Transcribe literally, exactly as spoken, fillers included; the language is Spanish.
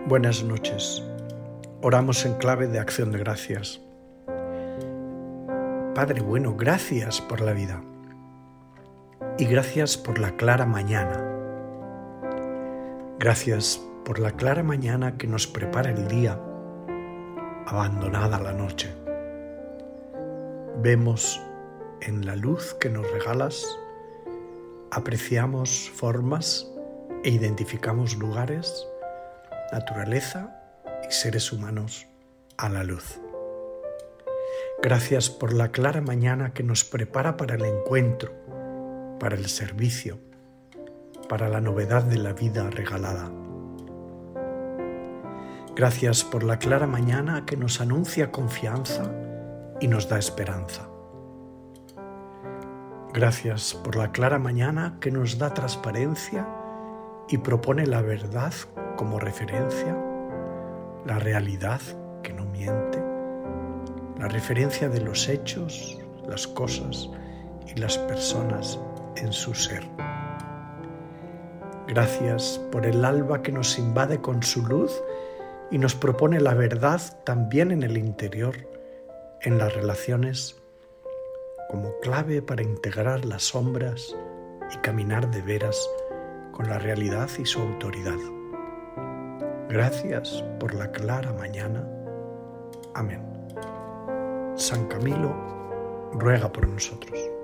Buenas noches. Oramos en clave de acción de gracias. Padre bueno, gracias por la vida y gracias por la clara mañana. Gracias por la clara mañana que nos prepara el día, abandonada la noche. Vemos en la luz que nos regalas, apreciamos formas e identificamos lugares, naturaleza y seres humanos a la luz. Gracias por la clara mañana que nos prepara para el encuentro, para el servicio, para la novedad de la vida regalada. Gracias por la clara mañana que nos anuncia confianza y nos da esperanza. Gracias por la clara mañana que nos da transparencia y propone la verdad como referencia, la realidad que no miente, la referencia de los hechos, las cosas y las personas en su ser. Gracias por el alba que nos invade con su luz y nos propone la verdad también en el interior, en las relaciones, como clave para integrar las sombras y caminar de veras con la realidad y su autoridad. Gracias por la clara mañana. Amén. San Camilo ruega por nosotros.